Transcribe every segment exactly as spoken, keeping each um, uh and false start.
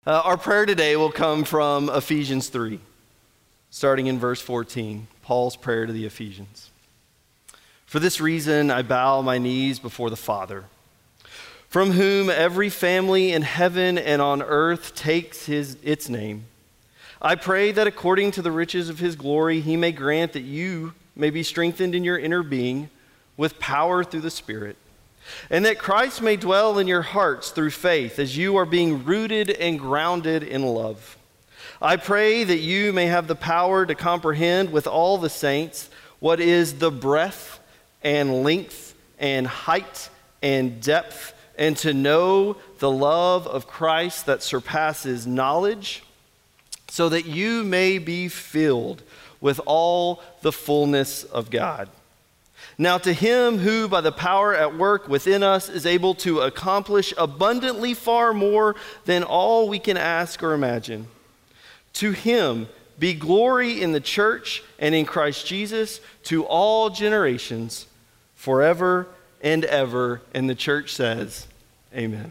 Uh, our prayer today will come from Ephesians three, starting in verse fourteen, Paul's prayer to the Ephesians. For this reason, I bow my knees before the Father, from whom every family in heaven and on earth takes his, its name. I pray that according to the riches of his glory, he may grant that you may be strengthened in your inner being with power through the Spirit, and that Christ may dwell in your hearts through faith as you are being rooted and grounded in love. I pray that you may have the power to comprehend with all the saints what is the breadth and length and height and depth, and to know the love of Christ that surpasses knowledge, so that you may be filled with all the fullness of God. Now to him who by the power at work within us is able to accomplish abundantly far more than all we can ask or imagine, to him be glory in the church and in Christ Jesus to all generations, forever and ever. And the church says, amen.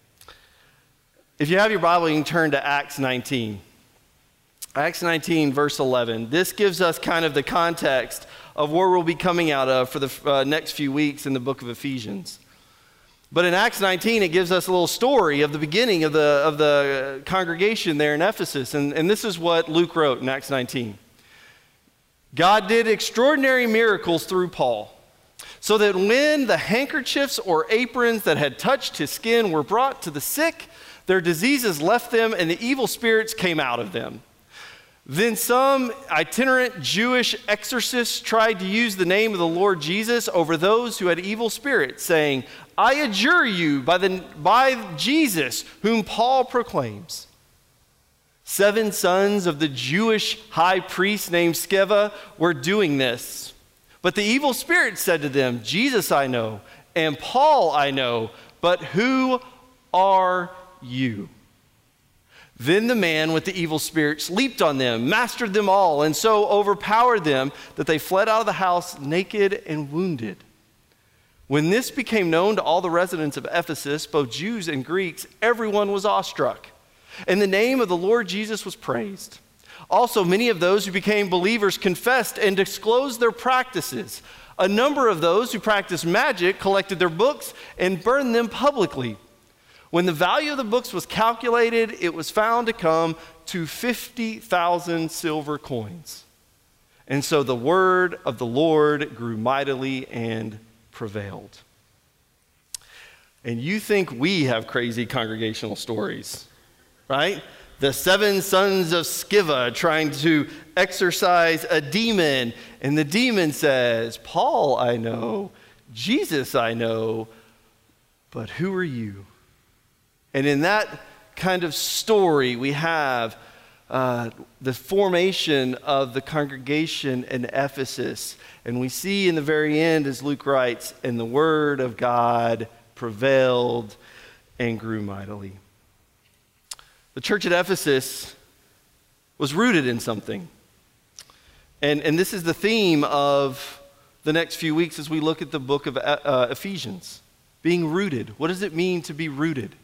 If you have your Bible, you can turn to Acts nineteen. Acts nineteen, verse eleven. This gives us kind of the context of where we'll be coming out of for the uh, next few weeks in the book of Ephesians. But in Acts nineteen, it gives us a little story of the beginning of the, of the congregation there in Ephesus. And, and this is what Luke wrote in Acts nineteen. God did extraordinary miracles through Paul, so that when the handkerchiefs or aprons that had touched his skin were brought to the sick, their diseases left them and the evil spirits came out of them. Then some itinerant Jewish exorcists tried to use the name of the Lord Jesus over those who had evil spirits, saying, I adjure you by, the, by Jesus, whom Paul proclaims. Seven sons of the Jewish high priest named Sceva were doing this. But the evil spirit said to them, Jesus I know, and Paul I know, but who are you? Then the man with the evil spirits leaped on them, mastered them all, and so overpowered them that they fled out of the house naked and wounded. When this became known to all the residents of Ephesus, both Jews and Greeks, everyone was awestruck, and the name of the Lord Jesus was praised. Also, many of those who became believers confessed and disclosed their practices. A number of those who practiced magic collected their books and burned them publicly. When the value of the books was calculated, it was found to come to fifty thousand silver coins. And so the word of the Lord grew mightily and prevailed. And you think we have crazy congregational stories, right? The seven sons of Sceva trying to exorcise a demon, and the demon says, Paul I know, Jesus I know, but who are you? And in that kind of story, we have uh, the formation of the congregation in Ephesus. And we see in the very end, as Luke writes, and the word of God prevailed and grew mightily. The church at Ephesus was rooted in something. And, and this is the theme of the next few weeks as we look at the book of uh, Ephesians. Being rooted. What does it mean to be rooted?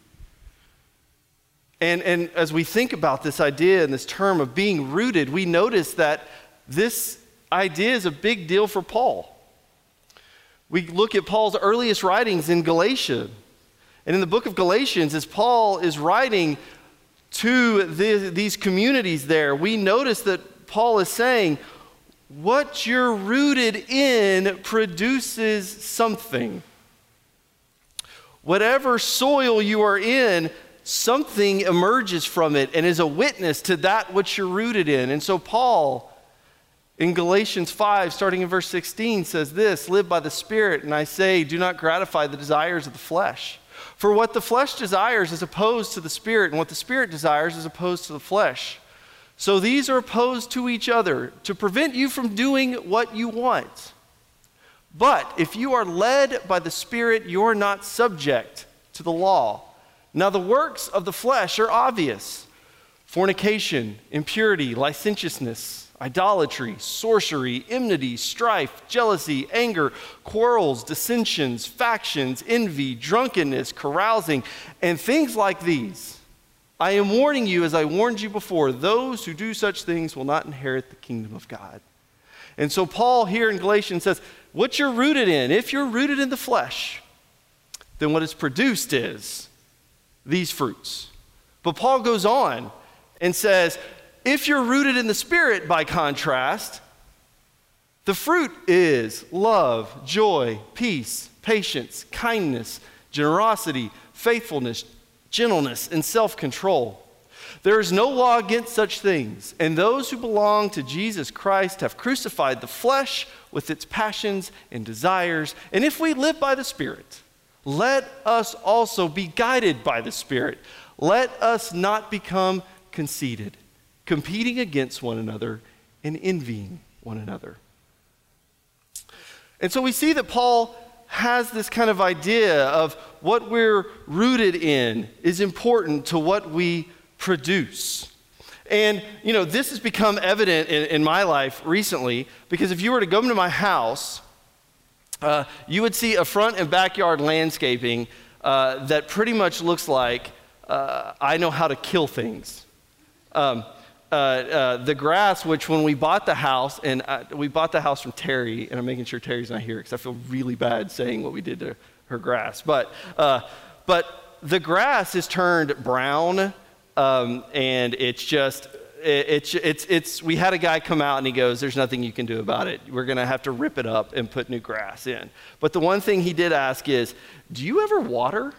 And, and as we think about this idea and this term of being rooted, we notice that this idea is a big deal for Paul. We look at Paul's earliest writings in Galatia. And in the book of Galatians, as Paul is writing to the, these communities there, we notice that Paul is saying, what you're rooted in produces something. Whatever soil you are in, something emerges from it and is a witness to that which you're rooted in. And so Paul, in Galatians five, starting in verse sixteen, says this, live by the Spirit, and I say, do not gratify the desires of the flesh. For what the flesh desires is opposed to the Spirit, and what the Spirit desires is opposed to the flesh. So these are opposed to each other to prevent you from doing what you want. But if you are led by the Spirit, you're not subject to the law. Now the works of the flesh are obvious: fornication, impurity, licentiousness, idolatry, sorcery, enmity, strife, jealousy, anger, quarrels, dissensions, factions, envy, drunkenness, carousing, and things like these. I am warning you, as I warned you before, those who do such things will not inherit the kingdom of God. And so Paul here in Galatians says, what you're rooted in, if you're rooted in the flesh, then what is produced is these fruits. But Paul goes on and says, if you're rooted in the Spirit, by contrast, the fruit is love, joy, peace, patience, kindness, generosity, faithfulness, gentleness, and self-control. There is no law against such things, and those who belong to Jesus Christ have crucified the flesh with its passions and desires. And if we live by the Spirit, let us also be guided by the Spirit. Let us not become conceited, competing against one another and envying one another. And so we see that Paul has this kind of idea of what we're rooted in is important to what we produce. And, you know, this has become evident in, in my life recently, because if you were to go into my house, uh, you would see a front and backyard landscaping uh, that pretty much looks like uh, I know how to kill things. Um, uh, uh, the grass, which when we bought the house, and uh, we bought the house from Terry, and I'm making sure Terry's not here because I feel really bad saying what we did to her grass. But, uh, but the grass is turned brown. Um, and it's just, it, it's, it's, it's, we had a guy come out and he goes, there's nothing you can do about it. We're going to have to rip it up and put new grass in. But the one thing he did ask is, do you ever water?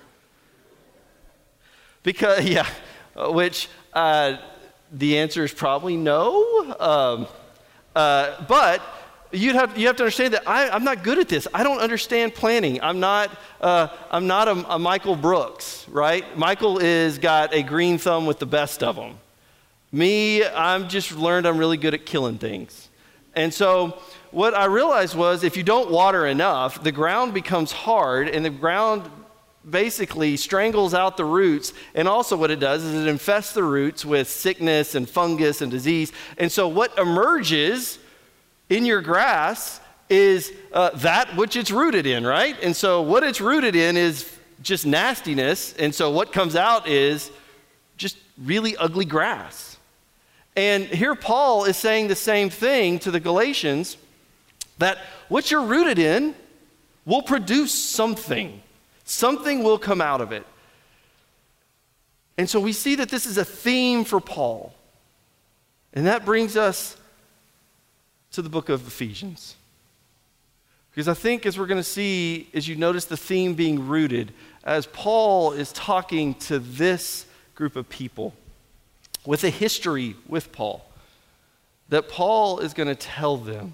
Because, yeah, which uh, the answer is probably no. Um, uh, but You'd have, you have to understand that I, I'm not good at this. I don't understand planning. I'm not, uh, I'm not a, a Michael Brooks, right? Michael is got a green thumb with the best of them. Me, I'm just learned I'm really good at killing things. And so what I realized was if you don't water enough, the ground becomes hard, and the ground basically strangles out the roots. And also what it does is it infests the roots with sickness and fungus and disease. And so what emerges in your grass is uh, that which it's rooted in, right? And so what it's rooted in is just nastiness. And so what comes out is just really ugly grass. And here Paul is saying the same thing to the Galatians, that what you're rooted in will produce something. Something will come out of it. And so we see that this is a theme for Paul. And that brings us to the book of Ephesians. Because I think as we're going to see, as you notice the theme being rooted, as Paul is talking to this group of people with a history with Paul, that Paul is going to tell them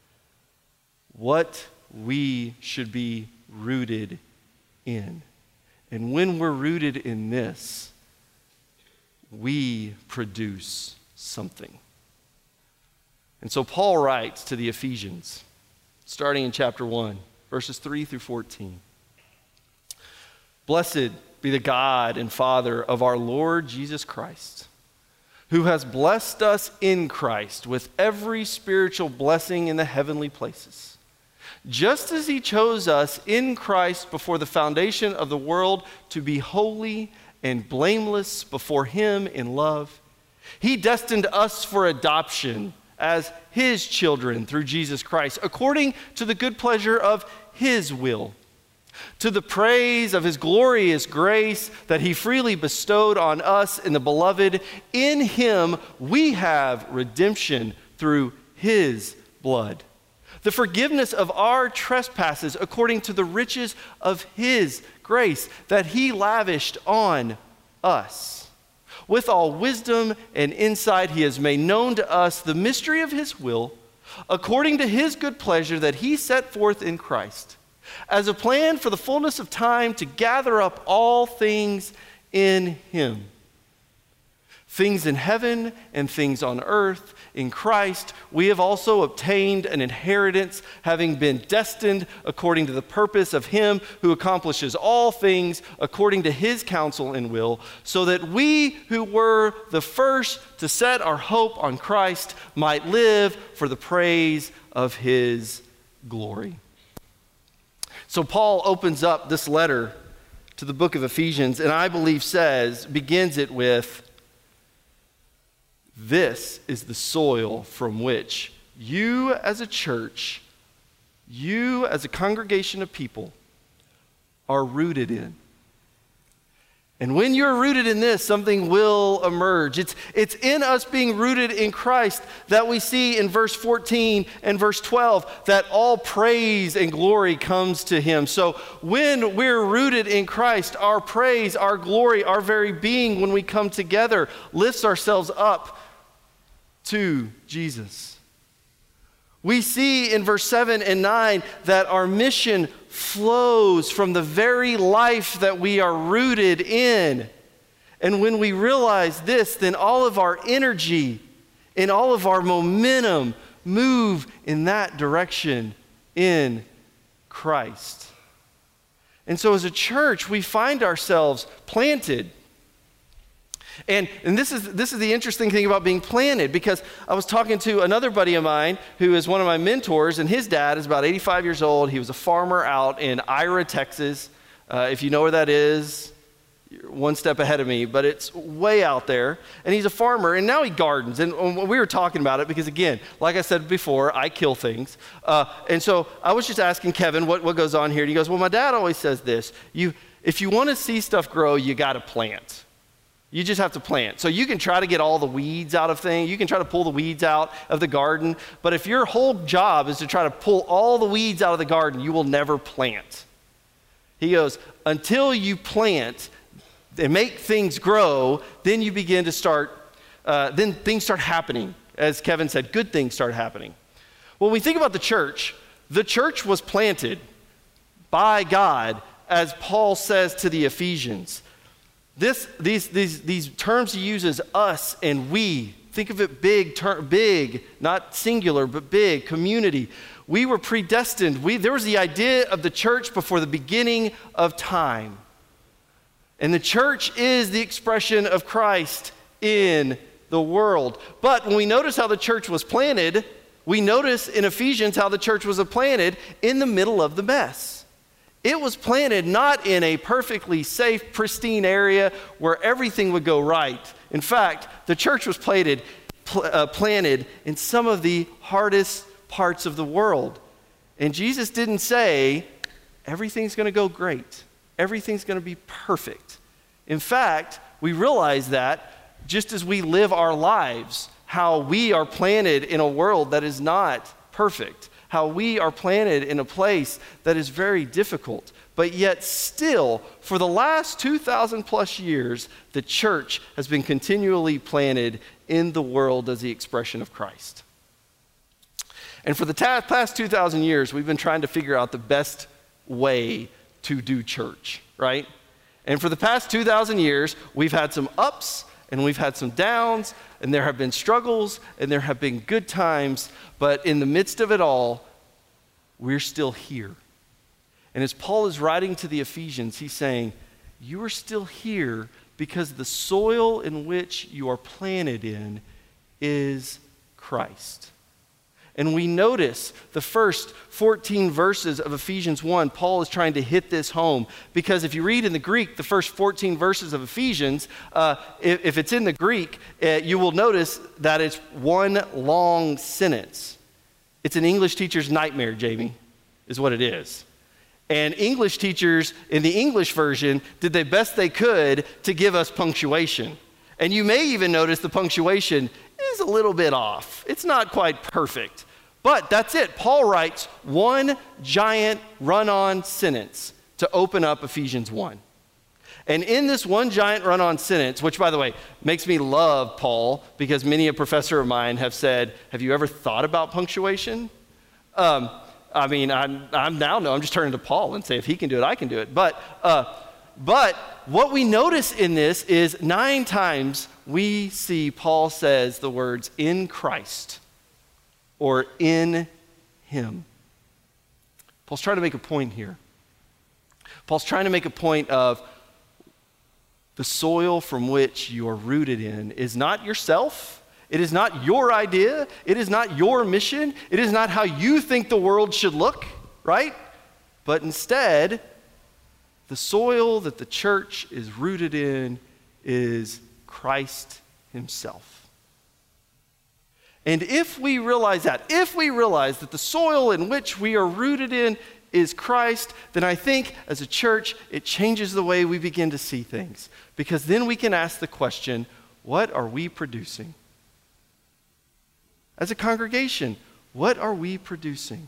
what we should be rooted in. And when we're rooted in this, we produce something. And so Paul writes to the Ephesians, starting in chapter one, verses three through fourteen. Blessed be the God and Father of our Lord Jesus Christ, who has blessed us in Christ with every spiritual blessing in the heavenly places, just as he chose us in Christ before the foundation of the world to be holy and blameless before him in love. He destined us for adoption as his children through Jesus Christ, according to the good pleasure of his will, to the praise of his glorious grace that he freely bestowed on us in the beloved. In him we have redemption through his blood, the forgiveness of our trespasses according to the riches of his grace that he lavished on us. With all wisdom and insight, he has made known to us the mystery of his will, according to his good pleasure that he set forth in Christ, as a plan for the fullness of time to gather up all things in him. Things in heaven and things on earth. In Christ, we have also obtained an inheritance, having been destined according to the purpose of him who accomplishes all things according to his counsel and will, so that we who were the first to set our hope on Christ might live for the praise of his glory. So Paul opens up this letter to the book of Ephesians, and I believe says, begins it with, this is the soil from which you as a church, you as a congregation of people are rooted in. And when you're rooted in this, something will emerge. It's, it's in us being rooted in Christ that we see in verse fourteen and verse twelve that all praise and glory comes to him. So when we're rooted in Christ, our praise, our glory, our very being, when we come together, lifts ourselves up to Jesus. We see in verse seven and nine that our mission flows from the very life that we are rooted in. And when we realize this, then all of our energy and all of our momentum move in that direction in Christ. And so as a church, we find ourselves planted. And, and this is this is the interesting thing about being planted, because I was talking to another buddy of mine who is one of my mentors, and his dad is about eighty-five years old. He was a farmer out in Ira, Texas. Uh, if you know where that is, you're one step ahead of me, but it's way out there. And he's a farmer, and now he gardens. And we were talking about it because, again, like I said before, I kill things. Uh, and so I was just asking Kevin what, what goes on here. And he goes, well, my dad always says this. You, if you want to see stuff grow, you got to plant. You just have to plant. So you can try to get all the weeds out of things. You can try to pull the weeds out of the garden. But if your whole job is to try to pull all the weeds out of the garden, you will never plant. He goes, until you plant and make things grow, then you begin to start, uh, then things start happening. As Kevin said, good things start happening. When we think about the church, the church was planted by God, as Paul says to the Ephesians. This, these, these, these terms he uses, us and we, think of it big, ter- big, not singular, but big, community. We were predestined. We, there was the idea of the church before the beginning of time. And the church is the expression of Christ in the world. But when we notice how the church was planted, we notice in Ephesians how the church was planted in the middle of the mess. It was planted not in a perfectly safe, pristine area where everything would go right. In fact, the church was planted, pl- uh, planted in some of the hardest parts of the world. And Jesus didn't say, everything's going to go great. Everything's going to be perfect. In fact, we realize that just as we live our lives, how we are planted in a world that is not perfect. How we are planted in a place that is very difficult. But yet still, for the last two thousand plus years, the church has been continually planted in the world as the expression of Christ. And for the ta- past two thousand years, we've been trying to figure out the best way to do church, right? And for the past two thousand years, we've had some ups and we've had some downs, and there have been struggles, and there have been good times, but in the midst of it all, we're still here. And as Paul is writing to the Ephesians, he's saying, you are still here because the soil in which you are planted in is Christ. And we notice the first fourteen verses of Ephesians one, Paul is trying to hit this home. Because if you read in the Greek, the first fourteen verses of Ephesians, uh, if, if it's in the Greek, uh, you will notice that it's one long sentence. It's an English teacher's nightmare, Jamie, is what it is. And English teachers in the English version did the best they could to give us punctuation. And you may even notice the punctuation is a little bit off. It's not quite perfect. But that's it. Paul writes one giant run-on sentence to open up Ephesians one. And in this one giant run-on sentence, which, by the way, makes me love Paul, because many a professor of mine have said, have you ever thought about punctuation? Um, I mean, I'm, I'm now no, I'm just turning to Paul and say, if he can do it, I can do it. But, uh, but what we notice in this is nine times we see Paul says the words in Christ or in him. Paul's trying to make a point here. Paul's trying to make a point of the soil from which you are rooted in is not yourself. It is not your idea. It is not your mission. It is not how you think the world should look, right? But instead, The soil that the church is rooted in is Christ himself. And if we realize that, if we realize that the soil in which we are rooted in is Christ, then I think as a church, it changes the way we begin to see things. Because then we can ask the question, what are we producing? As a congregation, what are we producing?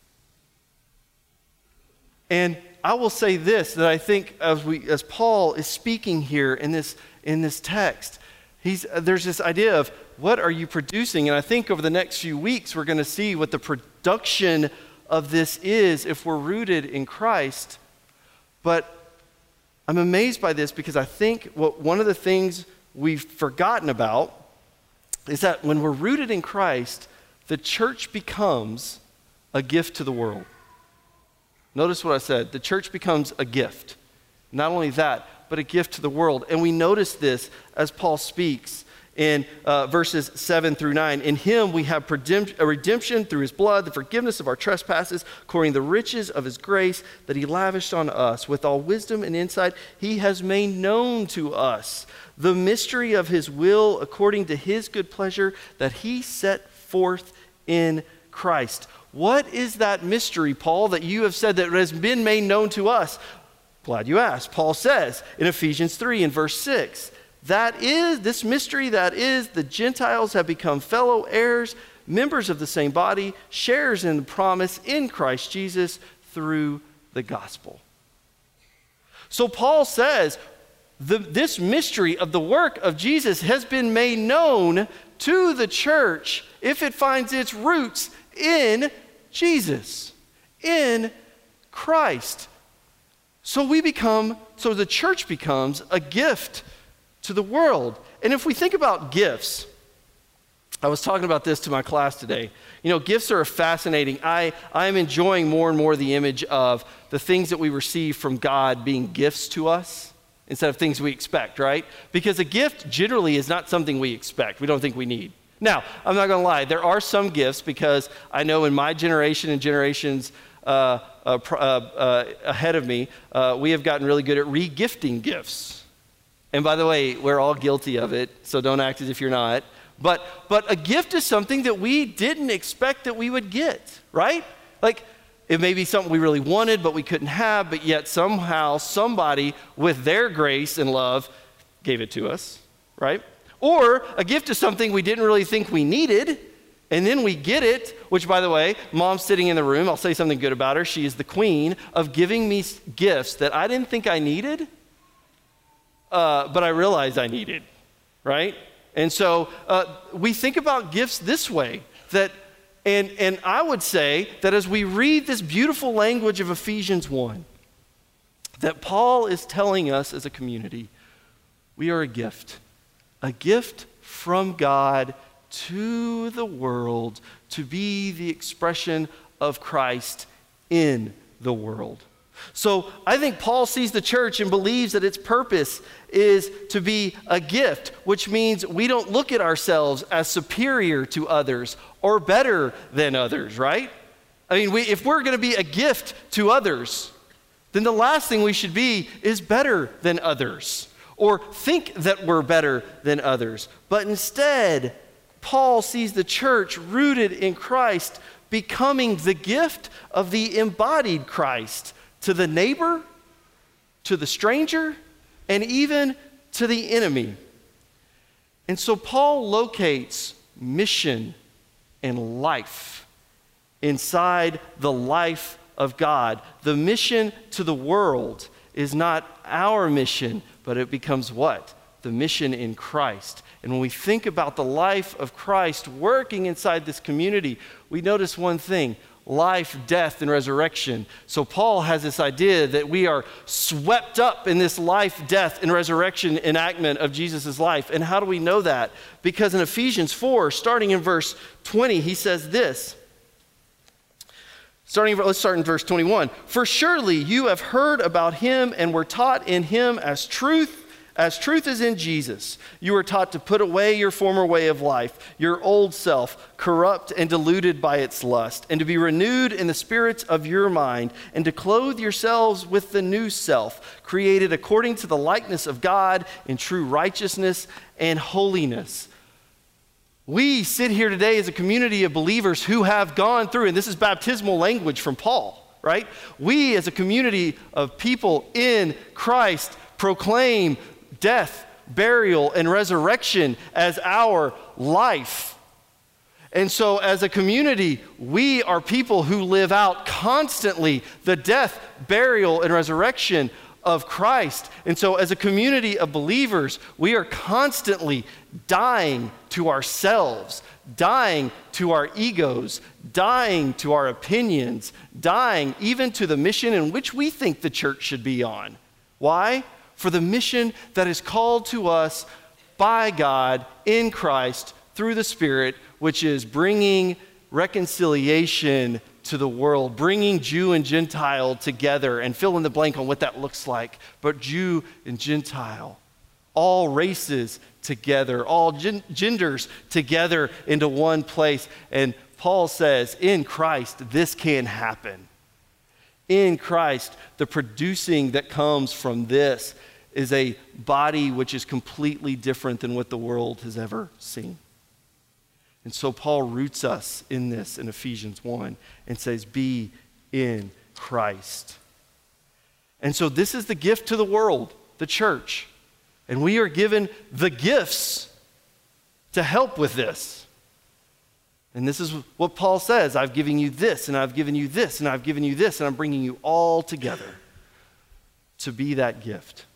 And I will say this, that I think as we, as Paul is speaking here in this, in this text, he's, there's this idea of what are you producing? And I think over the next few weeks, we're going to see what the production of this is if we're rooted in Christ. But I'm amazed by this because I think what one of the things we've forgotten about is that when we're rooted in Christ, the church becomes a gift to the world. Notice what I said. The church becomes a gift. Not only that, but a gift to the world. And we notice this as Paul speaks in uh, verses seven through nine. In him we have a redemption through his blood, the forgiveness of our trespasses, according to the riches of his grace that he lavished on us. With all wisdom and insight, he has made known to us the mystery of his will according to his good pleasure that he set forth in Christ. What is that mystery, Paul, that you have said that has been made known to us? Glad you asked. Paul says in Ephesians three in verse six, that is, this mystery that is, the Gentiles have become fellow heirs, members of the same body, shares in the promise in Christ Jesus through the gospel. So Paul says, the, this mystery of the work of Jesus has been made known to the church if it finds its roots in Jesus, in Christ. So we become, so the church becomes a gift to the world. And if we think about gifts, I was talking about this to my class today. You know, gifts are fascinating. I, I'm enjoying more and more the image of the things that we receive from God being gifts to us instead of things we expect, right? Because a gift generally is not something we expect. We don't think we need. Now, I'm not going to lie. There are some gifts because I know in my generation and generations uh, uh, uh, uh, ahead of me, uh, we have gotten really good at re-gifting gifts. And by the way, we're all guilty of it, so don't act as if you're not. But, but a gift is something that we didn't expect that we would get, right? Like, it may be something we really wanted, but we couldn't have, but yet somehow somebody with their grace and love gave it to us, right? Or a gift is something we didn't really think we needed, and then we get it, which, by the way, Mom's sitting in the room. I'll say something good about her. She is the queen of giving me gifts that I didn't think I needed, uh, but I realized I needed, right? And so uh, we think about gifts this way, that, and, and I would say that as we read this beautiful language of Ephesians one, that Paul is telling us as a community, we are a gift. A gift from God to the world to be the expression of Christ in the world. So I think Paul sees the church and believes that its purpose is to be a gift, which means we don't look at ourselves as superior to others or better than others, right? I mean, we, if we're going to be a gift to others, then the last thing we should be is better than others, or think that we're better than others. But instead, Paul sees the church rooted in Christ becoming the gift of the embodied Christ to the neighbor, to the stranger, and even to the enemy. And so Paul locates mission and life inside the life of God. The mission to the world is not our mission, but it becomes what? The mission in Christ. And when we think about the life of Christ working inside this community, we notice one thing: life, death, and resurrection. So Paul has this idea that we are swept up in this life, death, and resurrection enactment of Jesus' life. And how do we know that? Because in Ephesians four, starting in verse twenty, he says this. Starting, let's start in verse twenty-one. For surely you have heard about him and were taught in him as truth, As truth is in Jesus, you are taught to put away your former way of life, your old self, corrupt and deluded by its lust, and to be renewed in the spirit of your mind, and to clothe yourselves with the new self, created according to the likeness of God in true righteousness and holiness. We sit here today as a community of believers who have gone through, and this is baptismal language from Paul, right? We as a community of people in Christ proclaim death, burial, and resurrection as our life. And so as a community, we are people who live out constantly the death, burial, and resurrection of Christ. And so as a community of believers, we are constantly dying to ourselves, dying to our egos, dying to our opinions, dying even to the mission in which we think the church should be on. Why? For the mission that is called to us by God in Christ through the Spirit, which is bringing reconciliation to the world, bringing Jew and Gentile together, and fill in the blank on what that looks like. But Jew and Gentile, all races together, all gen- genders together into one place. And Paul says, in Christ, this can happen. In Christ, the producing that comes from this is a body which is completely different than what the world has ever seen. And so Paul roots us in this in Ephesians one and says, be in Christ. And so this is the gift to the world, the church. And we are given the gifts to help with this. And this is what Paul says, I've given you this, and I've given you this, and I've given you this, and I'm bringing you all together to be that gift.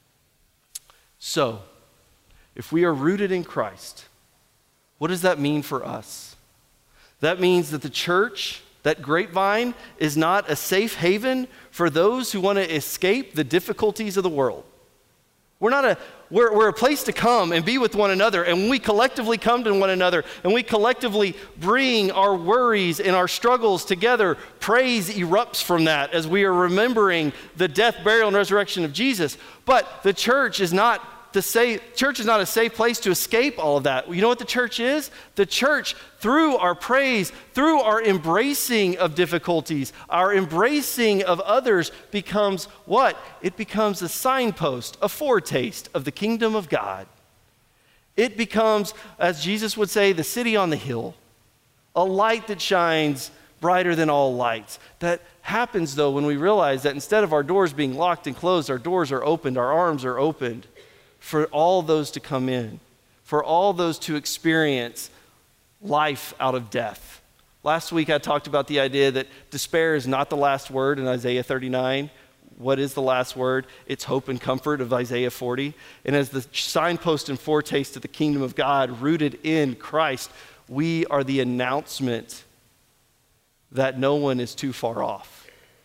So, if we are rooted in Christ, what does that mean for us? That means that the church, that grapevine, is not a safe haven for those who want to escape the difficulties of the world. We're not a, we're, we're a place to come and be with one another, and when we collectively come to one another and we collectively bring our worries and our struggles together, praise erupts from that as we are remembering the death, burial, and resurrection of Jesus. But the church is not the safe, church is not a safe place to escape all of that. You know what the church is? The church, through our praise, through our embracing of difficulties, our embracing of others, becomes what? It becomes a signpost, a foretaste of the kingdom of God. It becomes, as Jesus would say, the city on the hill, a light that shines brighter than all lights. That happens, though, when we realize that instead of our doors being locked and closed, our doors are opened, our arms are opened, for all those to come in, for all those to experience life out of death. Last week I talked about the idea that despair is not the last word in Isaiah thirty-nine. What is the last word? It's hope and comfort of Isaiah forty. And as the signpost and foretaste of the kingdom of God rooted in Christ, we are the announcement that no one is too far off,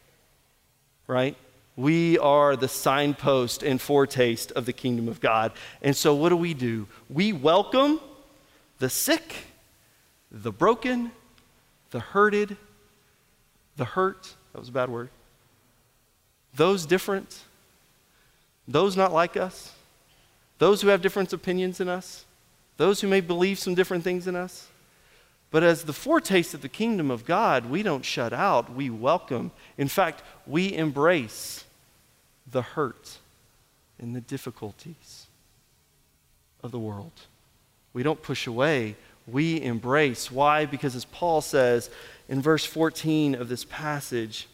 right? We are the signpost and foretaste of the kingdom of God. And so what do we do? We welcome the sick, the broken, the hurted, the hurt, that was a bad word, those different, those not like us, those who have different opinions than us, those who may believe some different things than us. But as the foretaste of the kingdom of God, we don't shut out, we welcome. In fact, we embrace the hurt and the difficulties of the world. We don't push away, we embrace. Why? Because as Paul says in verse fourteen of this passage,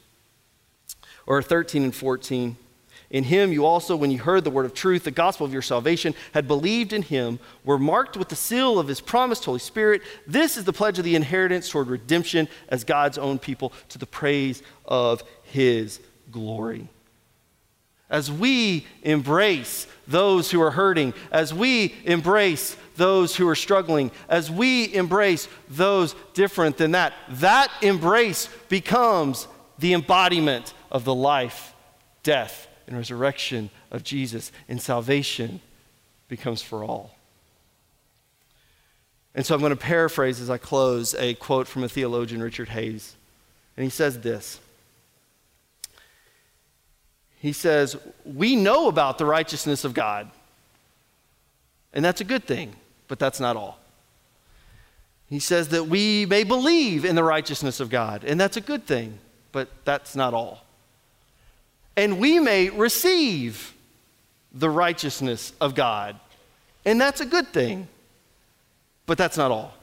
or thirteen and fourteen, in him you also, when you heard the word of truth, the gospel of your salvation, had believed in him, were marked with the seal of his promised Holy Spirit. This is the pledge of the inheritance toward redemption as God's own people, to the praise of his glory. As we embrace those who are hurting, as we embrace those who are struggling, as we embrace those different than that, that embrace becomes the embodiment of the life, death, and resurrection of Jesus, and salvation becomes for all. And so I'm going to paraphrase as I close a quote from a theologian, Richard Hayes. And he says this. He says, we know about the righteousness of God. And that's a good thing, but that's not all. He says that we may believe in the righteousness of God, and that's a good thing, but that's not all. And we may receive the righteousness of God, and that's a good thing, but that's not all.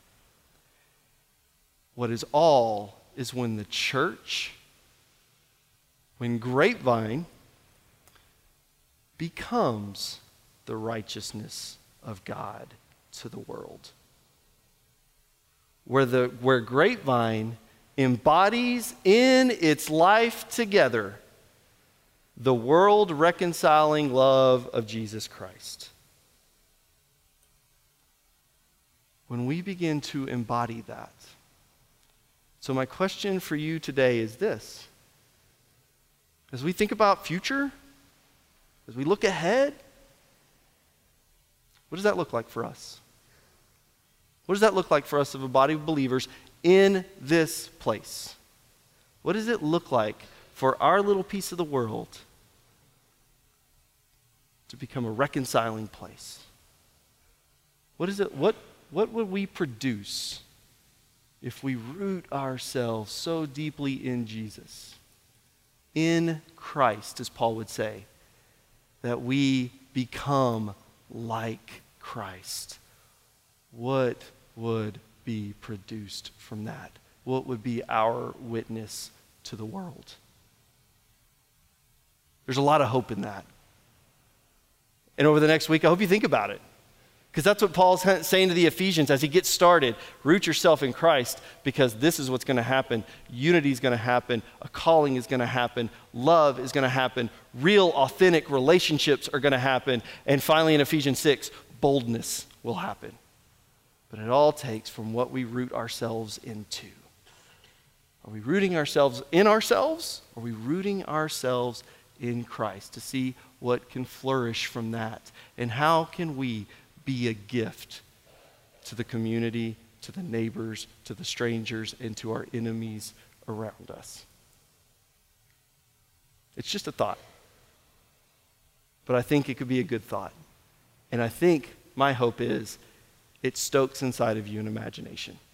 What is all is when the church, when Grapevine, becomes the righteousness of God to the world. Where, the, where Grapevine embodies in its life together the world-reconciling love of Jesus Christ. When we begin to embody that. So my question for you today is this. As we think about future, as we look ahead, what does that look like for us? What does that look like for us of a body of believers in this place? What does it look like for our little piece of the world to become a reconciling place? What is it, what, what would we produce if we root ourselves so deeply in Jesus, in Christ, as Paul would say, that we become like Christ? What would be produced from that? What would be our witness to the world? There's a lot of hope in that. And over the next week, I hope you think about it. Because that's what Paul's saying to the Ephesians as he gets started. Root yourself in Christ, because this is what's going to happen. Unity is going to happen. A calling is going to happen. Love is going to happen. Real, authentic relationships are going to happen. And finally, in Ephesians six, boldness will happen. But it all takes from what we root ourselves into. Are we rooting ourselves in ourselves? Or are we rooting ourselves in Christ to see what can flourish from that? And how can we be a gift to the community, to the neighbors, to the strangers, and to our enemies around us? It's just a thought. But I think it could be a good thought. And I think my hope is it stokes inside of you an imagination.